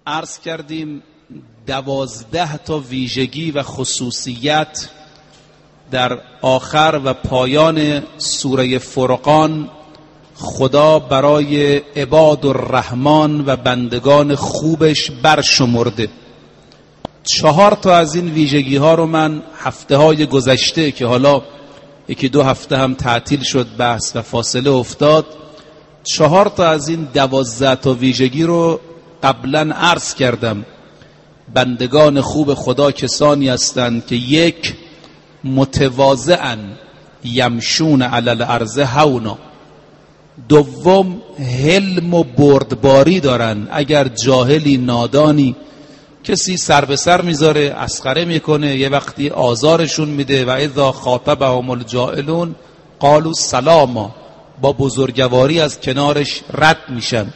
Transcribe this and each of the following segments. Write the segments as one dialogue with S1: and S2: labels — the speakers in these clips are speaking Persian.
S1: عرض کردیم 12 تا ویژگی و خصوصیت در آخر و پایان سوره فرقان خدا برای عباد الرحمن و بندگان خوبش برشمرده. 4 تا از این ویژگی ها رو من هفته های گذشته که حالا 1-2 هفته هم تعطیل شد بحث و فاصله افتاد، 4 تا از این 12 تا ویژگی رو قبلا عرض کردم. بندگان خوب خدا کسانی هستند که 1 متواضعاً یمشون علی الارض هونا، 2 حلم و بردباری دارن. اگر جاهلی نادانی کسی سر به سر میذاره، اسخره میکنه، یه وقتی آزارشون میده، و اذا خاطبهم الجاهلون قالوا سلاما، با بزرگواری از کنارش رد میشن.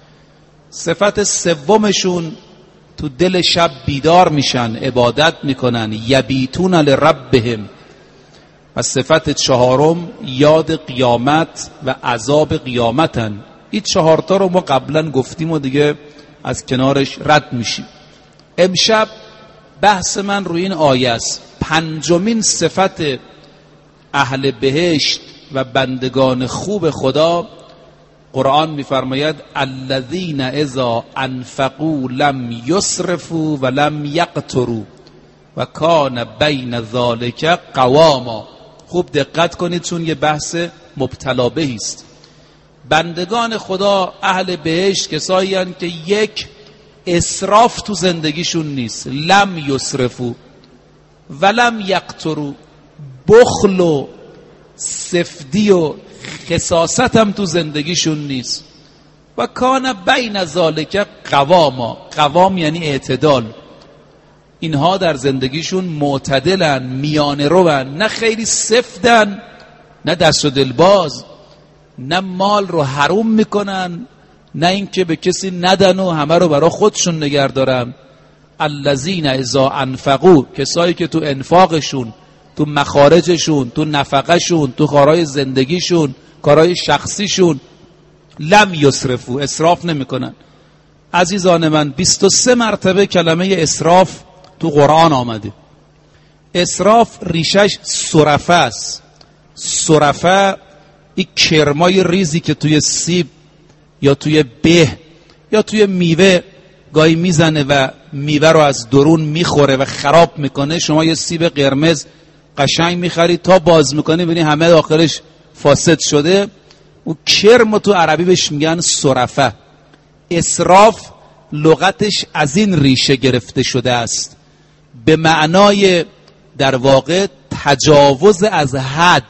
S1: صفت 3 تو دل شب بیدار میشن، عبادت میکنن، یبیتون لربهم. و صفت 4 یاد قیامت و عذاب قیامتن. این 4 تا رو ما قبلا گفتیم و دیگه از کنارش رد میشیم. امشب بحث من روی این آیه است. 5مین صفت اهل بهشت و بندگان خوب خدا، قرآن میفرماید الذین اذا انفقوا لم یسرفوا و لم یقتروا و کان بین ذلک قواما. خوب دقت کنید چون یه بحث مبتلا بهی است. بندگان خدا اهل بهشت کسایی هستند که 1 اسراف تو زندگیشون نیست، لم یسرفوا و لم یقتروا، بخل و سفدی و خساست هم تو زندگیشون نیست. و کان بین ذالک قواما، قوام یعنی اعتدال. اینها در زندگیشون معتدلن، میانه روان، نه خیلی سفدن نه دست و دلباز، نه مال رو حروم میکنن نه اینکه به کسی ندن و همه رو برای خودشون نگه دارن. الذین اذا انفقوا، کسایی که تو انفاقشون، تو مخارجشون، تو نفقشون، تو کارهای زندگیشون، کارهای شخصیشون، لم یسرفوا، اسراف نمیکنن. عزیزان من 23 مرتبه کلمه اسراف تو قرآن آمده. اسراف ریشش سرفه است. سرفه این کرمای ریزی که توی سیب یا توی به یا توی میوه گاهی میزنه و میوه رو از درون میخوره و خراب میکنه. شما یه سیب قرمز قشنگ میخرید، تا باز میکنی ببینی همه داخلش فاسد شده. اون کرم تو عربی بهش میگن سرفه. اسراف لغتش از این ریشه گرفته شده است، به معنای در واقع تجاوز از حد.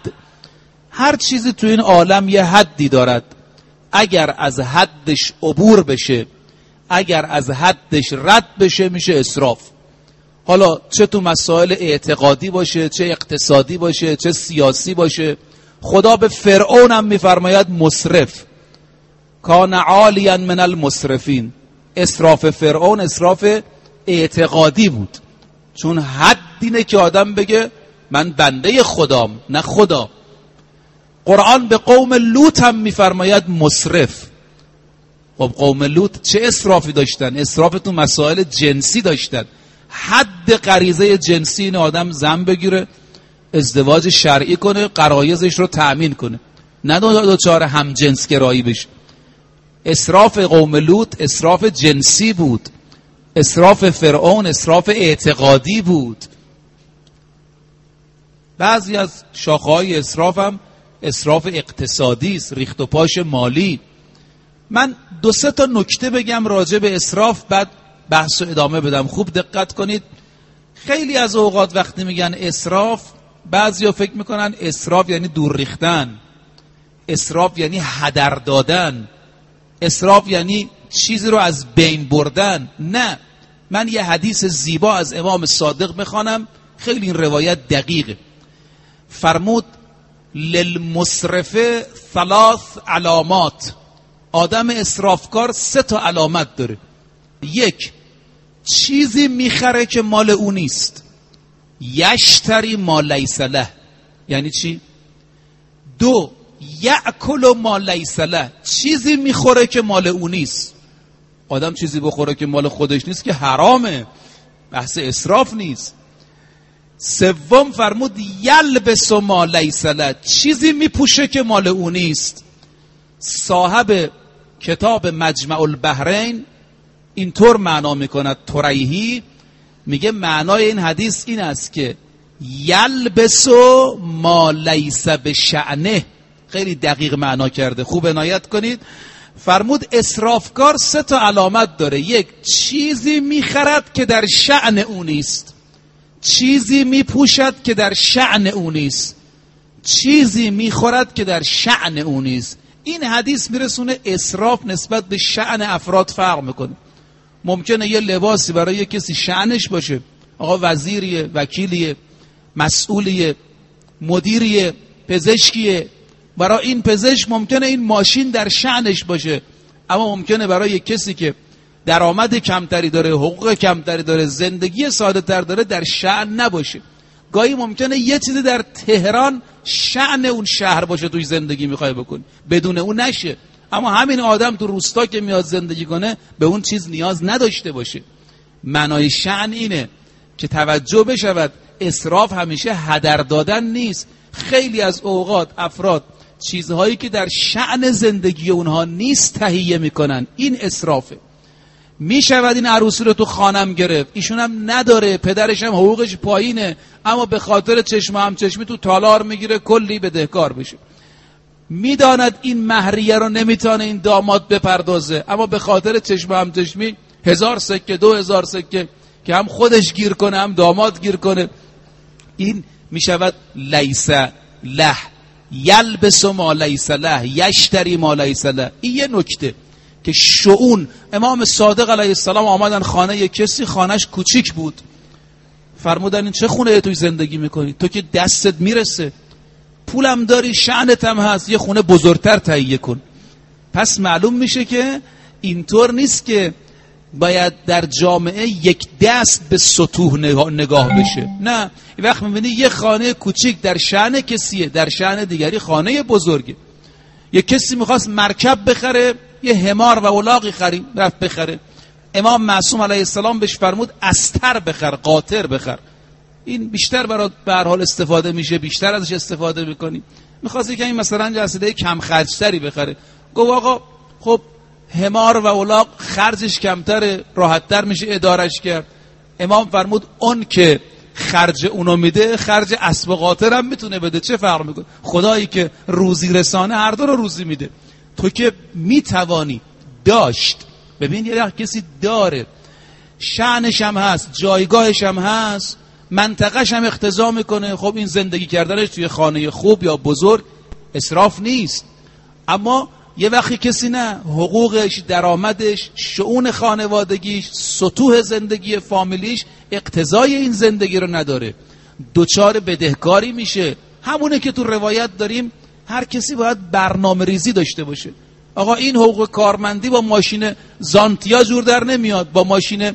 S1: هر چیزی تو این عالم یه حدی دارد، اگر از حدش عبور بشه، اگر از حدش رد بشه میشه اسراف. حالا چه تو مسائل اعتقادی باشه، چه اقتصادی باشه، چه سیاسی باشه. خدا به فرعون هم میفرماید مسرف، کان عالیا من المسرفین. اسراف فرعون اسراف اعتقادی بود، چون حد اینه که آدم بگه من بنده خدام نه خدا. قرآن به قوم لوط هم میفرماید مسرف. خب قوم لوط چه اسرافی داشتن؟ اسراف تو مسائل جنسی داشتن. حد غریزه جنسی این آدم زن بگیره، ازدواج شرعی کنه، غرایزش رو تأمین کنه، نه دوچار هم جنس گرایی بشه. اسراف قوم لوط اسراف جنسی بود. اسراف فرعون اسراف اعتقادی بود. بعضی از شاخه‌های اسراف هم اسراف اقتصادی است، ریخت و پاش مالی. من 2-3 تا نکته بگم راجع به اسراف، بعد بحث رو ادامه بدم. خوب دقت کنید. خیلی از اوقات وقتی میگن اسراف، بعضیا فکر میکنن اسراف یعنی دور ریختن، اسراف یعنی هدر دادن، اسراف یعنی چیزی رو از بین بردن. نه، من یه حدیث زیبا از امام صادق میخوانم، خیلی این روایت دقیقه. فرمود للمسرف 3 علامات. آدم اسرافکار 3 تا علامت داره. 1 چیزی میخره که مال اون نیست. یشتری ما لیس له. یعنی چی؟ 2 یأکل ما لیس له. چیزی میخوره که مال اون نیست. آدم چیزی بخوره که مال خودش نیست که حرامه، بحث اسراف نیست. سوم فرمود یلبس ما لیس له، چیزی میپوشه که مال او نیست. صاحب کتاب مجمع البحرین اینطور معنا میکند، طریحی میگه معنای این حدیث این است که یلبس ما لیس بشأنه، خیلی دقیق معنا کرده، خوب عنایت کنید. فرمود اسرافکار 3 علامت داره. 1، چیزی میخرد که در شأن او نیست، چیزی میپوشد که در شأن او نیست، چیزی میخورد که در شأن او نیست. این حدیث میرسونه اسراف نسبت به شأن افراد فرق میکنه. ممکنه یه لباسی برای کسی شأنش باشه، آقا وزیریه، وکیلیه، مسئولیه، مدیریه، پزشکیه، برای این پزشک ممکنه این ماشین در شأنش باشه، اما ممکنه برای کسی که درآمد کمتری داره، حقوق کمتری داره، زندگی ساده تر داره، در شأن نباشه. گاهی ممکنه یه چیزی در تهران شأن اون شهر باشه، توی زندگی میخوای بکنی، بدون اون نشه، اما همین آدم تو روستا که میاد زندگی کنه به اون چیز نیاز نداشته باشه. معنای شأن اینه که توجه بشود اسراف همیشه هدر دادن نیست. خیلی از اوقات افراد چیزهایی که در شأن زندگی اونها نیست تهیه میکنن، این اسرافه. میشود این عروسی رو تو خانم گرفت، ایشون هم نداره، پدرش هم حقوقش پایینه، اما به خاطر چشم همچشمی تو تالار میگیره، کلی بدهکار بشه. میداند این مهریه رو نمیتونه این داماد بپردازه، اما به خاطر چشم همچشمی 1000 سکه 2000 سکه که هم خودش گیر کنه هم داماد گیر کنه. این میشود لیس له، یلبس ما لیس له، یشتری ما لیس له. این یه نکته که شؤون. امام صادق علیه السلام آمدن خانه یک کسی، خانهش کوچیک بود، فرمودن این چه خونه توی زندگی میکنی؟ تو که دستت میرسه، پولم داری، شأنت هم هست، یه خونه بزرگتر تهیه کن. پس معلوم میشه که اینطور نیست که باید در جامعه یک دست به سطوح نگاه بشه. نه، این وقت میبینی یه خانه کوچیک در شأن کسیه، در شأن دیگری خانه بزرگه. یه کسی میخواست مرکب بخره، یه حمار و الاغی خرید، رفت بخره. امام معصوم علیه السلام بهش فرمود استر بخر، قاطر بخر، این بیشتر برات به هر حال استفاده میشه، بیشتر ازش استفاده میکنی. میخواستی که این مثلا جسده کم خرجتری بخره، گفت آقا خب حمار و الاغ خرجش کمتره، راحتتر میشه ادارش کرد. امام فرمود اون که خرج اونو میده خرج اسب قاطر هم میتونه بده، چه فرق میکنه؟ خدایی که روزی رسانه هر دو رو روزی میده. تو که میتوانی داشت، ببین یه وقت کسی داره، شأنش هم هست، جایگاهش هم هست، منطقهش هم اقتضا میکنه، خب این زندگی کردنش توی خانه خوب یا بزرگ اسراف نیست. اما یه وقتی کسی نه، حقوقش، درآمدش، شؤون خانوادگیش، سطوح زندگی فامیلیش اقتضای این زندگی رو نداره، دوچار بدهکاری میشه. همونه که تو روایت داریم هر کسی باید برنامه ریزی داشته باشه. آقا این حقوق کارمندی با ماشین زانتیا جور در نمیاد، با ماشین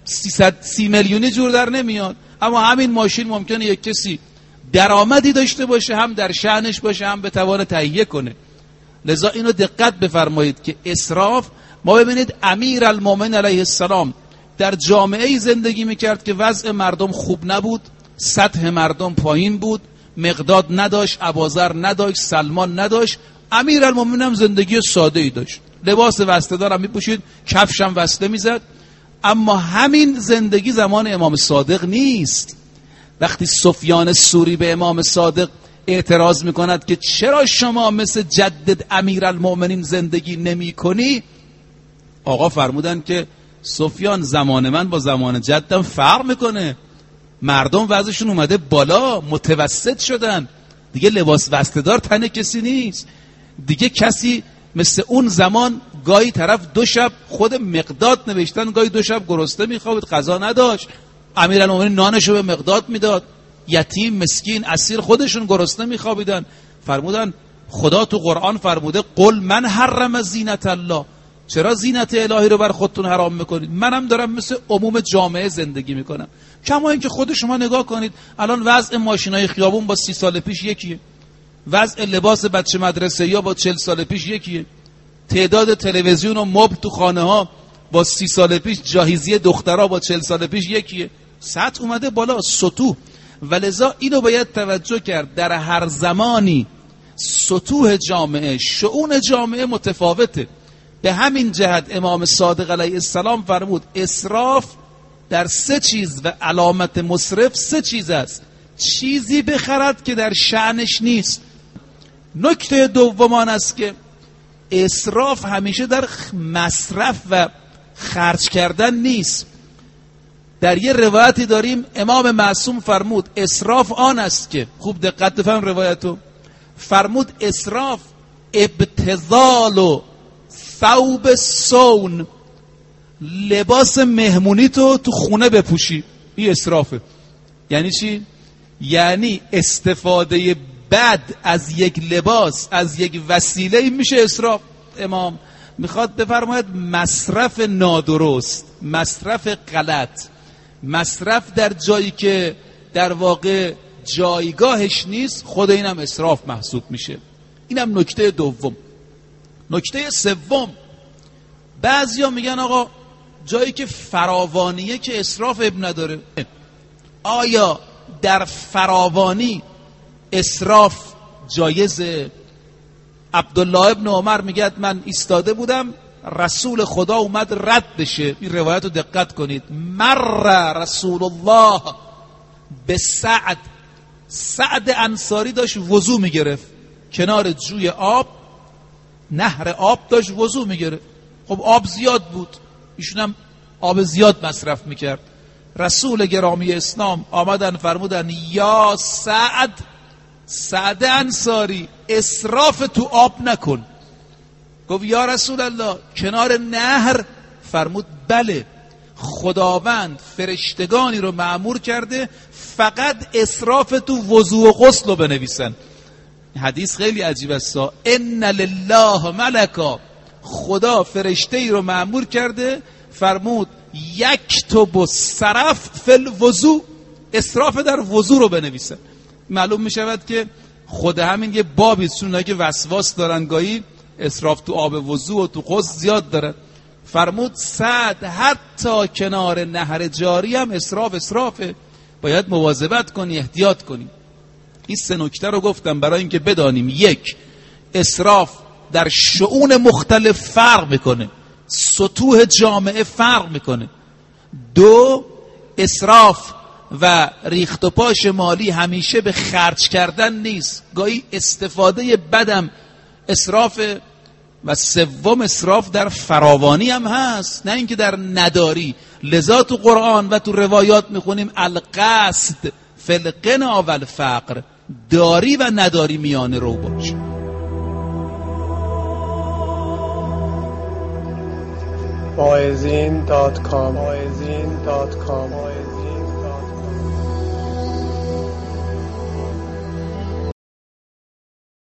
S1: 330 میلیونی جور در نمیاد، اما همین ماشین ممکنه یک کسی درآمدی داشته باشه، هم در شأنش باشه، هم بتوانه تهیه کنه. لذا اینو دقت بفرمایید که اسراف، ما ببینید امیر المومنین علیه السلام در جامعه زندگی میکرد که وضع مردم خوب نبود، سطح مردم پایین بود، مقداد نداشت، ابوذر نداشت، سلمان نداشت. امیر المومنین هم زندگی ساده ای داشت، لباس وسته دار هم میپوشید، کفش هم وسته میزد. اما همین زندگی زمان امام صادق نیست. وقتی سفیان ثوری به امام صادق اعتراض میکند که چرا شما مثل جدد امیرالمؤمنین زندگی نمی کنی، آقا فرمودن که سفیان زمان من با زمان جدم فرق میکنه، مردم وضعشون اومده بالا، متوسط شدن، دیگه لباس وسته‌دار تن کسی نیست، دیگه کسی مثل اون زمان گاهی طرف 2 شب، خود مقداد نوشتن گاهی 2 شب گرسنه میخوابید، غذا نداشت، امیرالمؤمنین نانشو به مقداد میداد، یتیم مسکین اسیر خودشون گرسنه میخوابیدن. فرمودن خدا تو قرآن فرموده قل من حرم زینت الله، چرا زینت الهی رو بر خودتون حرام میکنید؟ منم دارم مثل عموم جامعه زندگی میکنم. کما اینکه خود شما نگاه کنید الان وضع ماشینای خیابون با 30 سال پیش یکیه، وضع لباس بچه مدرسه یا با 40 سال پیش یکیه، تعداد تلویزیون و مبل تو خانه ها با 30 سال پیش جاهیزی دخترها با 40 سال پیش یکیه. سطح اومده بالا، سطوح. ولذا اینو باید توجه کرد، در هر زمانی سطوح جامعه، شؤون جامعه متفاوته. به همین جهت امام صادق علیه السلام فرمود اسراف در 3 چیز و علامت مسرف 3 چیز است: چیزی بخرد که در شأنش نیست. نکته دوم آن است که اسراف همیشه در مصرف و خرج کردن نیست. در یه روایتی داریم امام معصوم فرمود اسراف آن است که، خوب دقت بفهم روایتو، فرمود اسراف ابتذال و ثوب صون، لباس مهمونی تو خونه بپوشی، این اسرافه. یعنی چی؟ یعنی استفاده بد از یک لباس، از یک وسیله میشه اسراف. امام میخواد بفرماید مصرف نادرست، مصرف غلط، مصرف در جایی که در واقع جایگاهش نیست، خود اینم اسراف محسوب میشه. اینم نکته دوم. نکته سوم، بعضیا میگن آقا جایی که فراوانیه که اسراف اب نداره. آیا در فراوانی اسراف جایزه؟ عبدالله ابن عمر میگه من ایستاده بودم، رسول خدا اومد رد بشه. این روایت رو دقت کنید. مر رسول الله به سعد انصاری داشت وضو میگرفت کنار جوی آب، نهر آب داشت وضو میگرفت. خب آب زیاد بود، ایشون هم آب زیاد مصرف میکرد. رسول گرامی اسلام آمدن فرمودن یا سعد انصاری اسراف تو آب نکن. گفت یا رسول الله کنار نهر؟ فرمود بله، خداوند فرشتگانی رو مأمور کرده فقط اسراف تو وضو و غسل رو بنویسن. حدیث خیلی عجیب است. ان لله ملکا، خدا فرشته ای رو مأمور کرده فرمود یکتب السرف فی الوضو، اسراف در وضو رو بنویسن. معلوم می شود که خود همین یه بابی چون که وسواس دارن گاهی اسراف تو آب وضو و تو غسل زیاد داره. فرمود سعد حتی کنار نهر جاری هم اسرافه، باید مواظبت کنی، احتیاط کنی. این 3 نکته رو گفتم برای اینکه بدانیم: 1. اسراف در شؤون مختلف فرق میکنه، سطوح جامعه فرق میکنه. 2. اسراف و ریخت و پاش مالی همیشه به خرج کردن نیست، گاهی استفاده بدم اسراف. و 3. اسراف در فراوانی هم هست، نه اینکه در نداری. لذا تو قرآن و تو روایات میخونیم القصد فی الغنا و الفقر، داری و نداری میانه رو باش.
S2: Moazin.com